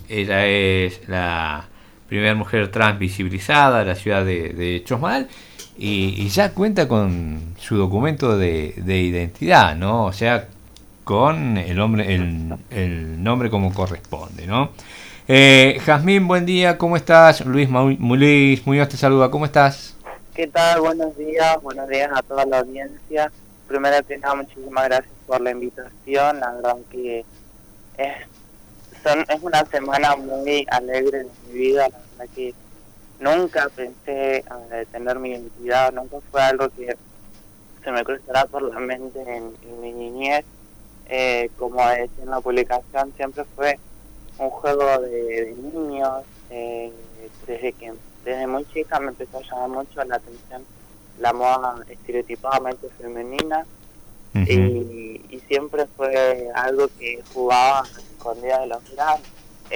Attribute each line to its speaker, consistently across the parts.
Speaker 1: Ella es la primera mujer trans visibilizada de la ciudad de Chosmal y ya cuenta con su documento de identidad, ¿no? O sea, con el nombre como corresponde, ¿no? Jazmín, buen día, ¿cómo estás? Luis Muñoz te saluda, ¿cómo estás?
Speaker 2: ¿Qué tal? Buenos días a toda la audiencia. Primero que nada, muchísimas gracias por la invitación. La verdad que es una semana muy alegre de mi vida. La verdad que nunca pensé tener mi identidad, nunca fue algo que se me cruzará por la mente en mi niñez. Como decía en la publicación, siempre fue un juego de niños. Desde muy chica me empezó a llamar mucho la atención la moda estereotipadamente femenina.
Speaker 1: Uh-huh.
Speaker 2: y siempre fue algo que jugaba a escondidas de los grandes.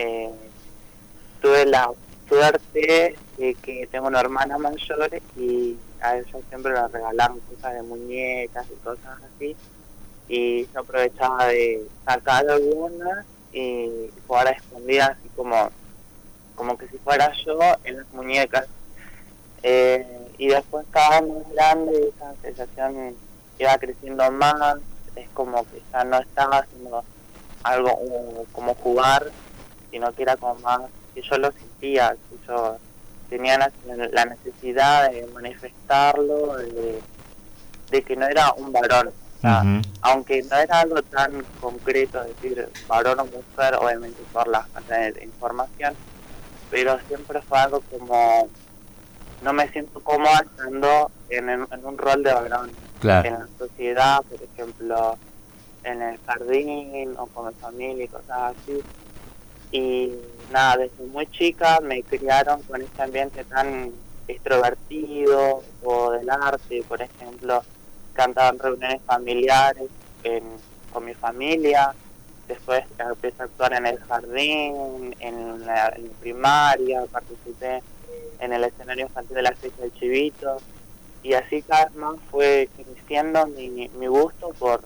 Speaker 2: Tuve la suerte de que tengo una hermana mayor y a ella siempre le regalaban cosas de muñecas y cosas así, y yo aprovechaba de sacar algunas y jugar a escondidas así como que si fuera yo en las muñecas. Y después cada vez más grande esa sensación iba creciendo más, es como que ya no estaba haciendo algo como jugar, sino que era como más que yo lo sentía, que yo tenía la necesidad de manifestarlo, de que no era un varón. O sea,
Speaker 1: Uh-huh.
Speaker 2: aunque no era algo tan concreto, decir varón o mujer, obviamente por la falta de información, pero siempre fue algo como no me siento cómoda estando en un rol de varón.
Speaker 1: Claro.
Speaker 2: En la sociedad, por ejemplo, en el jardín o con mi familia y cosas así. Y nada, desde muy chica me criaron con este ambiente tan extrovertido o del arte. Por ejemplo, cantaba en reuniones familiares con mi familia. Después empecé a actuar en el jardín, en la primaria, participé en el escenario infantil de la fiesta del Chivito, y así cada vez más fue creciendo mi gusto por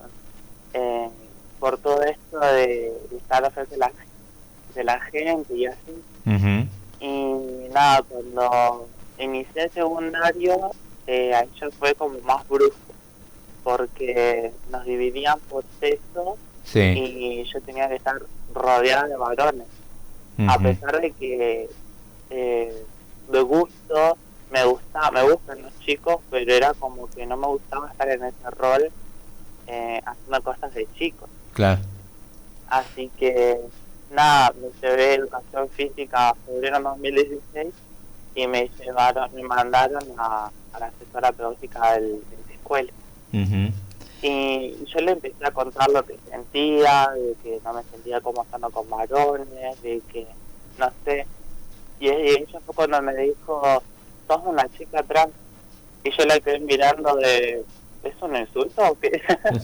Speaker 2: todo esto de estar frente de la gente y así.
Speaker 1: Uh-huh.
Speaker 2: Y nada, cuando inicié el secundario, ahí ya fue como más brusco, porque nos dividían por sexo.
Speaker 1: Sí.
Speaker 2: Y yo tenía que estar rodeada de varones. Uh-huh. A pesar de que de gusto me gustan los chicos, pero era como que no me gustaba estar en ese rol haciendo cosas de chicos.
Speaker 1: Claro.
Speaker 2: Así que nada, me llevé educación física en febrero de 2016 y me mandaron a la asesora pedagógica de la escuela.
Speaker 1: Uh-huh.
Speaker 2: Y yo le empecé a contar lo que sentía, de que no me sentía como estando con varones, de que no sé. Y ella fue cuando me dijo, sos una chica trans. Y yo la quedé mirando ¿es un insulto o qué?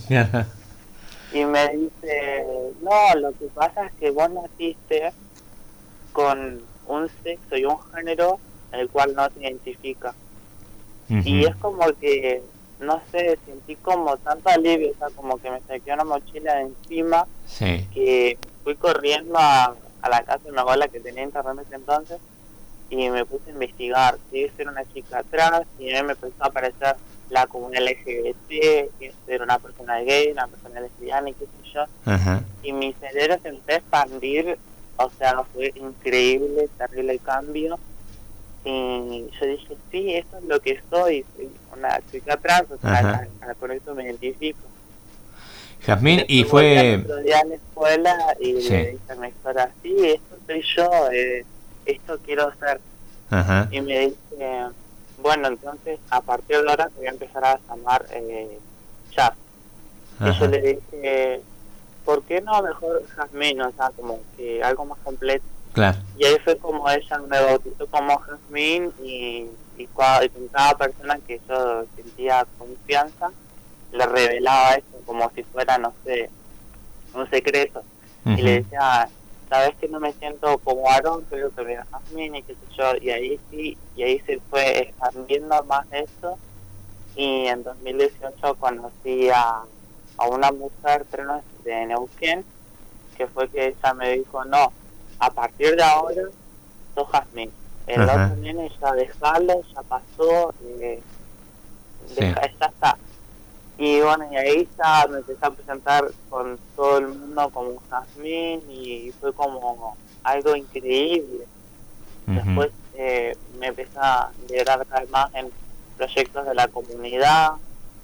Speaker 2: Y me dice, no, lo que pasa es que vos naciste con un sexo y un género el cual no te identifica. Uh-huh. Y es como que, no sé, sentí como tanto alivio, o sea, como que me saqué una mochila de encima,
Speaker 1: sí.
Speaker 2: Que fui corriendo a la casa de mi abuela que tenía internet en ese entonces y me puse a investigar si es ser una chica trans, y a mí me empezó a aparecer la comunidad LGBT, que ser una persona gay, una persona lesbiana y qué sé yo.
Speaker 1: Uh-huh.
Speaker 2: Y mi cerebro se empezó a expandir, o sea, fue increíble, terrible el cambio. Y yo dije, sí, esto es lo que soy una chica trans, o sea, con eso me identifico.
Speaker 1: Jazmín, y fue...
Speaker 2: Otro día en la escuela y
Speaker 1: sí.
Speaker 2: Le dije a mi escuela, sí, esto soy yo, esto quiero ser.
Speaker 1: Uh-huh.
Speaker 2: Y me dice, bueno, entonces a partir de ahora te voy a empezar a llamar Jazz. Uh-huh. Y yo le dije, ¿por qué no mejor Jazmín? O sea, como que algo más completo.
Speaker 1: Claro.
Speaker 2: Y ahí fue como ella me bautizó como Jazmín y con cada persona que yo sentía confianza, le revelaba eso como si fuera, no sé, un secreto. Uh-huh. Y le decía, sabes que no me siento como varón, pero que me da Jazmín y qué sé yo. Y ahí se fue expandiendo más eso. Y en 2018 conocí a una mujer trans de Neuquén, que fue que ella me dijo, no, a partir de ahora sos Jazmín. El
Speaker 1: Ajá.
Speaker 2: otro nene ya dejalo, ya pasó,
Speaker 1: Sí.
Speaker 2: ya está. Y bueno, y ahí ya me empecé a presentar con todo el mundo como Jazmín y fue como algo increíble.
Speaker 1: Ujú.
Speaker 2: Después me empecé a integrar cada vez más en proyectos de la comunidad,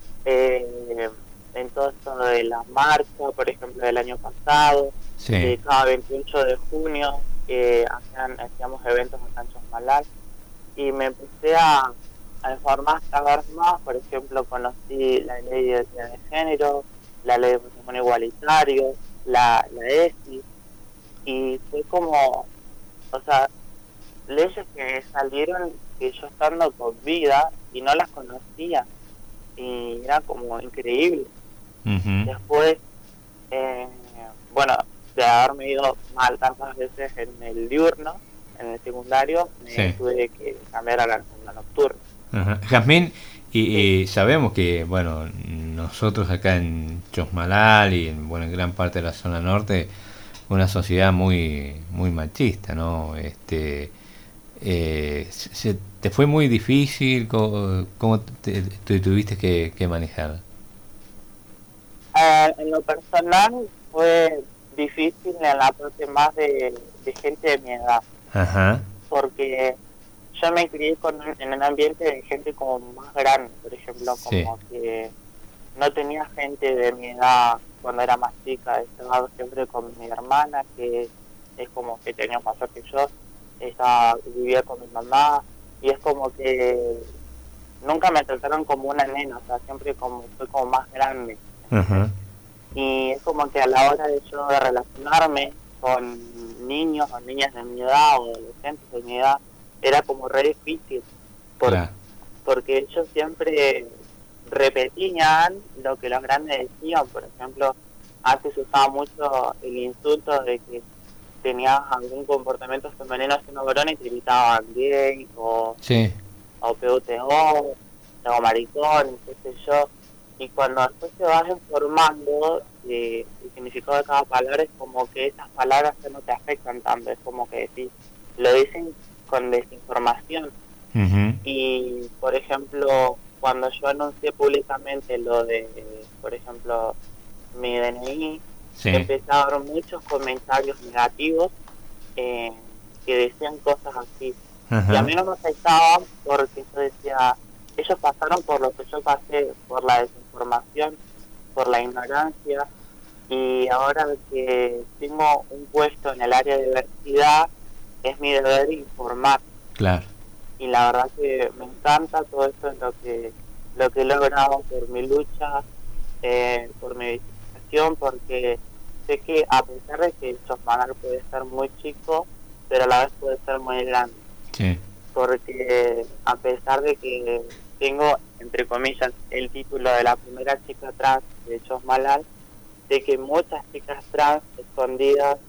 Speaker 2: en todo esto de la marcha, por ejemplo, del año pasado,
Speaker 1: Sí.
Speaker 2: cada 28 de junio hacíamos eventos acá en Chosmalal y me empecé a informar cada vez más. Por ejemplo, conocí la ley de identidad de género, la ley de matrimonio igualitario, la ESI, y fue como, o sea, leyes que salieron que yo estando con vida y no las conocía, y era como increíble.
Speaker 1: Ujú.
Speaker 2: Después, eh, bueno, de haberme ido mal tantas veces en el diurno, en el secundario, me
Speaker 1: Sí.
Speaker 2: tuve que cambiar a la nocturna.
Speaker 1: Ajá. Jazmín,
Speaker 2: Sí.
Speaker 1: y sabemos que, bueno, nosotros acá en Chosmalal y en, bueno, en gran parte de la zona norte, una sociedad muy machista, ¿no? ¿Te fue muy difícil? ¿Cómo te tuviste que manejar?
Speaker 2: En lo personal fue difícil en la parte más de gente de mi edad,
Speaker 1: Ajá.
Speaker 2: porque yo me crié en un ambiente de gente como más grande, por ejemplo,
Speaker 1: Sí.
Speaker 2: como que no tenía gente de mi edad cuando era más chica. Estaba siempre con mi hermana, que es como 7 años mayor que yo, vivía con mi mamá, y es como que nunca me trataron como una nena, o sea, siempre como fui como más grande, ¿entendés?
Speaker 1: Ajá.
Speaker 2: Y es como que a la hora de yo de relacionarme con niños o niñas de mi edad o adolescentes de mi edad, era como re difícil, por,
Speaker 1: Claro.
Speaker 2: porque ellos siempre repetían lo que los grandes decían. Por ejemplo, antes se usaba mucho el insulto de que tenías algún comportamiento femenino siendo varón y te gritaban gay
Speaker 1: Sí.
Speaker 2: o PUTO o maricón, qué sé yo. Y cuando después te vas informando el significado de cada palabra, es como que esas palabras ya no te afectan tanto, es como que decís, lo dicen con desinformación.
Speaker 1: Ujú.
Speaker 2: Y, por ejemplo, cuando yo anuncié públicamente lo de, por ejemplo, mi DNI,
Speaker 1: Sí.
Speaker 2: empecé a ver muchos comentarios negativos eh, que decían cosas así. Y a
Speaker 1: Ajá.
Speaker 2: mí no me afectaban porque yo decía, ellos pasaron por lo que yo pasé, por la desinformación, por la ignorancia, y ahora que tengo un puesto en el área de diversidad, es mi deber informar.
Speaker 1: Claro.
Speaker 2: Y la verdad que me encanta todo esto, lo que he logrado por mi lucha, por mi visibilización, porque sé que a pesar de que el Chosmalal puede ser muy chico, pero a la vez puede ser muy grande,
Speaker 1: Sí.
Speaker 2: porque a pesar de que tengo, entre comillas, el título de la primera chica trans de Chosmalal, sé que muchas chicas trans escondidas,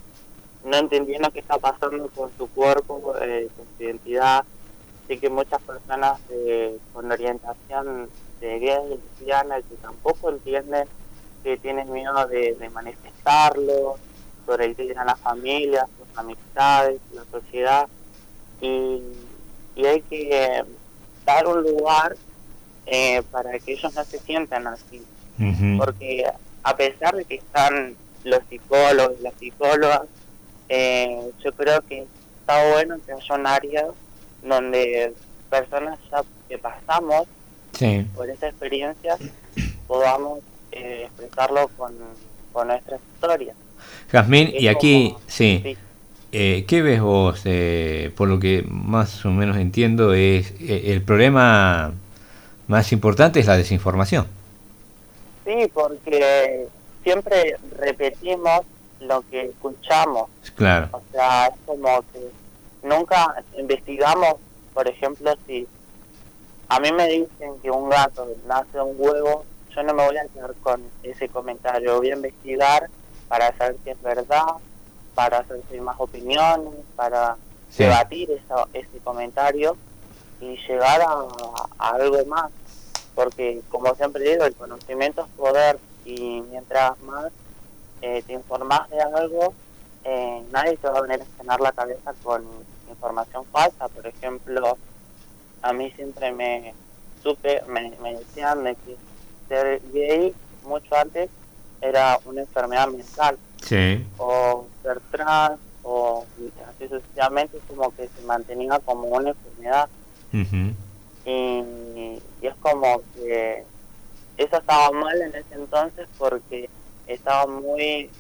Speaker 2: no entendiendo qué está pasando con su cuerpo, con su identidad. Sé que muchas personas con orientación de gay, lesbiana, que tampoco entienden, que tienen miedo de manifestarlo, sobre el que dirán las familias, sus amistades, la sociedad, y, y hay que dar un lugar para que ellos no se sientan así,
Speaker 1: Ujú.
Speaker 2: porque a pesar de que están los psicólogos y las psicólogas, yo creo que está bueno que haya un área donde personas ya que pasamos
Speaker 1: Sí.
Speaker 2: por esa experiencia podamos expresarlo con nuestras historias.
Speaker 1: Jazmín, y
Speaker 2: Es
Speaker 1: aquí,
Speaker 2: como,
Speaker 1: sí,
Speaker 2: sí,
Speaker 1: ¿qué ves vos? Por lo que más o menos entiendo, es el problema más importante es la desinformación.
Speaker 2: sí, porque siempre repetimos lo que escuchamos.
Speaker 1: Claro.
Speaker 2: O sea, es como que nunca investigamos. Por ejemplo, si a mí me dicen que un gato nace de un huevo, yo no me voy a quedar con ese comentario. Voy a investigar para saber si es verdad, para hacer más opiniones, para
Speaker 1: Sí.
Speaker 2: debatir ese comentario y llegar a algo más. Porque, como siempre digo, el conocimiento es poder, y mientras más te informás de algo, nadie te va a venir a llenar la cabeza con información falsa. Por ejemplo, a mí siempre me decían de que ser gay mucho antes era una enfermedad mental,
Speaker 1: Sí.
Speaker 2: o ser trans, o así sucesivamente, como que se mantenía como una enfermedad.
Speaker 1: Ujú.
Speaker 2: Y es como que eso estaba mal en ese entonces, porque estaba muy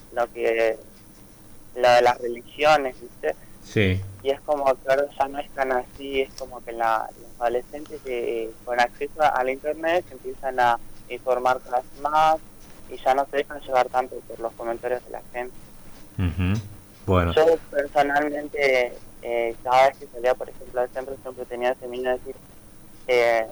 Speaker 2: lo de las religiones, ¿viste?
Speaker 1: Sí.
Speaker 2: Y es como que ahora ya no es tan así. Es como que los adolescentes con acceso al internet se empiezan a informar cada vez más y ya no se dejan llevar tanto por los comentarios de la gente.
Speaker 1: Ujú. Bueno.
Speaker 2: Yo personalmente, cada vez que salía, por ejemplo, al centro, siempre tenía ese miedo de decir, eh,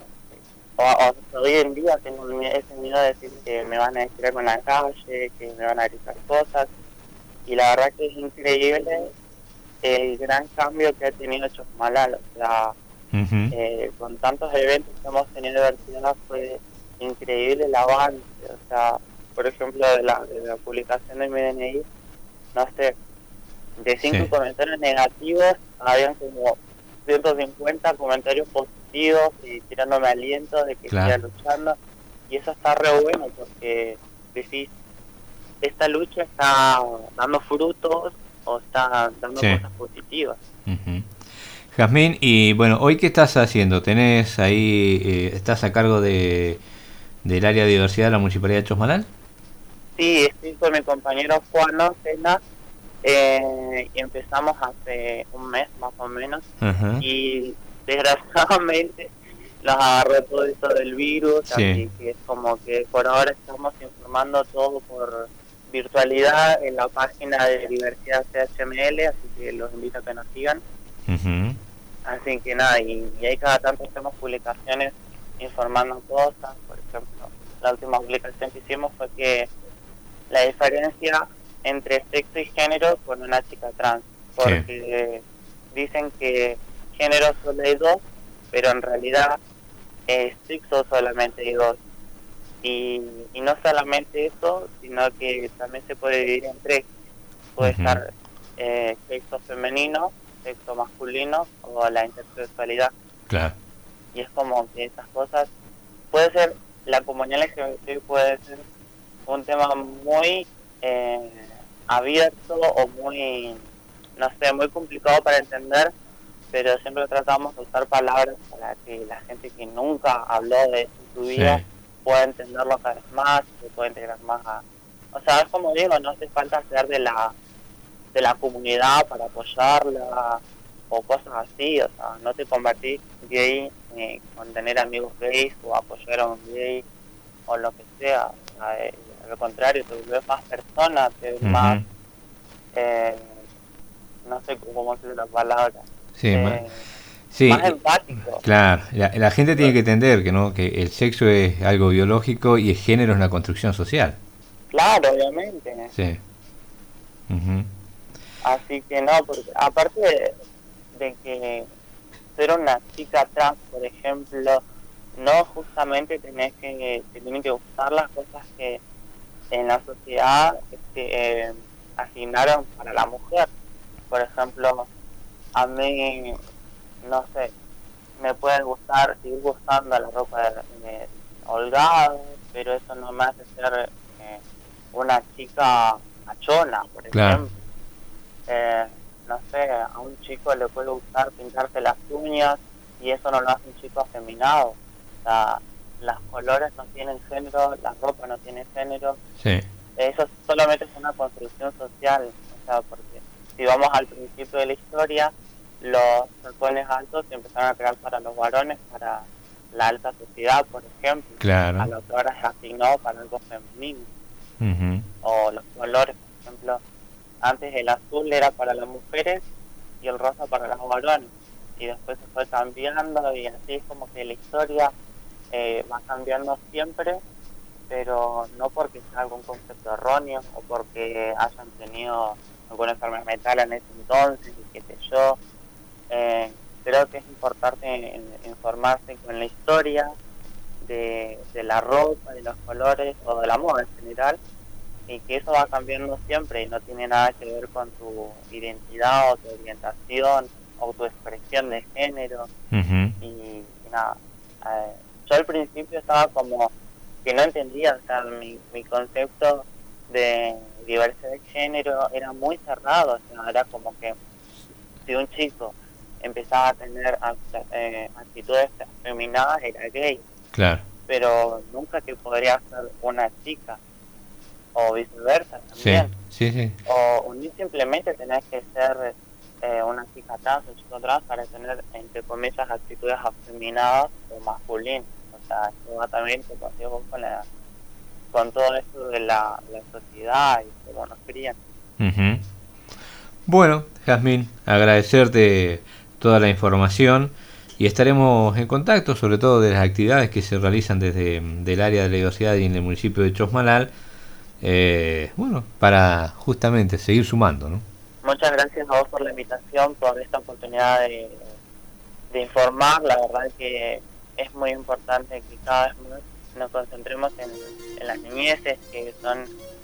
Speaker 2: o hoy en día tengo ese miedo de decir que me van a decir algo en la calle, que me van a gritar cosas. Y la verdad que es increíble el gran cambio que ha tenido Chosmalal. O sea,
Speaker 1: Ujú.
Speaker 2: con tantos eventos que hemos tenido de diversidad, fue increíble el avance. O sea, por ejemplo, de la publicación de mi DNI, no sé, de 5
Speaker 1: Sí.
Speaker 2: comentarios negativos, habían como 150 comentarios positivos y tirándome aliento de que siga
Speaker 1: Claro.
Speaker 2: luchando. Y eso está re bueno, porque decís, esta lucha está dando frutos o está dando
Speaker 1: Sí.
Speaker 2: cosas positivas.
Speaker 1: Ujú. Jazmín, y bueno, ¿hoy qué estás haciendo? ¿Tenés ahí, estás a cargo del área de diversidad de la Municipalidad de Chosmalal?
Speaker 2: Sí, estoy con mi compañero Juan Ocena, y empezamos hace un mes más o menos,
Speaker 1: Ajá.
Speaker 2: y desgraciadamente nos agarró todo esto del virus,
Speaker 1: Sí.
Speaker 2: así que es como que por ahora estamos informando todo por virtualidad en la página de Diversidad CHML, así que los invito a que nos sigan.
Speaker 1: Ujú.
Speaker 2: Así que nada, y ahí cada tanto hacemos publicaciones informando cosas. Por ejemplo, la última publicación que hicimos fue que la diferencia entre sexo y género con una chica trans,
Speaker 1: Sí.
Speaker 2: porque dicen que género solo hay dos, pero en realidad sexo solamente hay dos. Y no solamente eso, sino que también se puede dividir en tres. Puede
Speaker 1: Ujú.
Speaker 2: estar sexo femenino, sexo masculino o la intersexualidad.
Speaker 1: Claro.
Speaker 2: Y es como que esas cosas, puede ser, la comunidad LGBT puede ser un tema muy abierto o muy, no sé, muy complicado para entender, pero siempre tratamos de usar palabras para que la gente que nunca habló de eso en su vida
Speaker 1: Sí.
Speaker 2: pueda entenderlo cada vez más, se pueda integrar más a... O sea, es como digo, no hace falta ser de la comunidad para apoyarla o cosas así. O sea, no te convertís gay con tener amigos gays o apoyar a un gay o lo que sea. O sea, al contrario, te ves más persona, te ves más,
Speaker 1: Ujú.
Speaker 2: eh, no sé cómo decir la palabra,
Speaker 1: Sí.
Speaker 2: eh,
Speaker 1: Sí.
Speaker 2: más empático.
Speaker 1: Claro. La gente tiene que entender que no, que el sexo es algo biológico y el género es una construcción social.
Speaker 2: Claro, obviamente.
Speaker 1: Sí. Ujú.
Speaker 2: Así que no, porque aparte de que ser una chica trans, por ejemplo, no justamente te tienen que gustar las cosas que en la sociedad asignaron para la mujer. Por ejemplo, a mí, no sé, me puede gustar, seguir gustando la ropa holgada, pero eso no me hace ser una chica machona, por
Speaker 1: Claro.
Speaker 2: ejemplo. Eh, no sé, a un chico le puede gustar pintarse las uñas y eso no lo hace un chico afeminado. O sea, los colores no tienen género, la ropa no tiene género.
Speaker 1: Sí.
Speaker 2: Eso solamente es una construcción social. O sea, porque si vamos al principio de la historia, los tacones altos se empezaron a crear para los varones, para la alta sociedad, por ejemplo, a
Speaker 1: Claro.
Speaker 2: lo que ahora se asignó para algo femenino.
Speaker 1: Ujú.
Speaker 2: O los colores, por ejemplo, antes el azul era para las mujeres y el rosa para los varones, y después se fue cambiando, y así es como que la historia va cambiando siempre, pero no porque sea algún concepto erróneo o porque hayan tenido alguna enfermedad mental en ese entonces y qué sé yo. Creo que es importante informarse con la historia de la ropa, de los colores o de la moda en general, y que eso va cambiando siempre y no tiene nada que ver con tu identidad o tu orientación o tu expresión de género. Y nada, yo al principio estaba como que no entendía, o sea, mi concepto de diversidad de género era muy cerrado, o sea, era como que si un chico empezaba a tener actitudes afeminadas era gay,
Speaker 1: claro,
Speaker 2: pero nunca que podría ser una chica, o viceversa también.
Speaker 1: Sí.
Speaker 2: O ni simplemente tenés que ser una chica trans o chico trans para tener, entre comillas, actitudes afeminadas o masculinas. O sea, esto va también, como digo, con todo esto de la sociedad y cómo nos crían.
Speaker 1: Bueno, Jazmín, agradecerte toda la información y estaremos en contacto, sobre todo de las actividades que se realizan desde del área de la diversidad y en el municipio de Chosmalal, bueno, para justamente seguir sumando, ¿no?
Speaker 2: Muchas gracias a vos por la invitación, por esta oportunidad de informar. La verdad que es muy importante que cada vez más nos concentremos en las niñeces, que son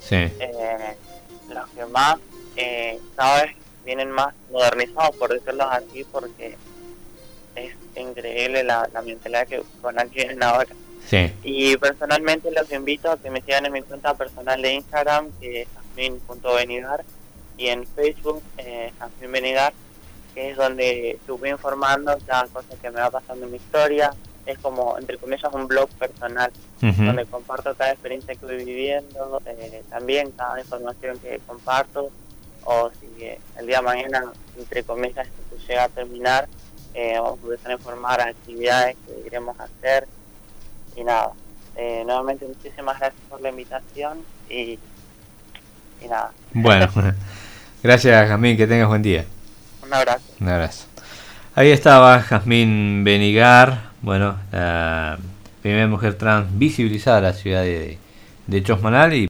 Speaker 2: los que más cada vez vienen más modernizados, por decirlo así, porque es increíble la mentalidad con la que vienen ahora. Y personalmente los invito a que me sigan en mi cuenta personal de Instagram, que es jasmin.benigar, y en Facebook, Jasmin Benigar, que es donde estuve informando cada cosa que me va pasando en mi historia. Es como, entre comillas, un blog personal, donde comparto cada experiencia que voy viviendo, también cada información que comparto, o si el día de mañana, entre comillas, esto llega a terminar, vamos a empezar a informar actividades que iremos a hacer. Y nada, nuevamente muchísimas gracias por la invitación y nada.
Speaker 1: Bueno, gracias, Jazmín, que tengas buen día.
Speaker 2: Un abrazo.
Speaker 1: Un abrazo. Ahí estaba Jasmín Benigar, bueno, la primera mujer trans visibilizada en la ciudad de Chosmalal. Y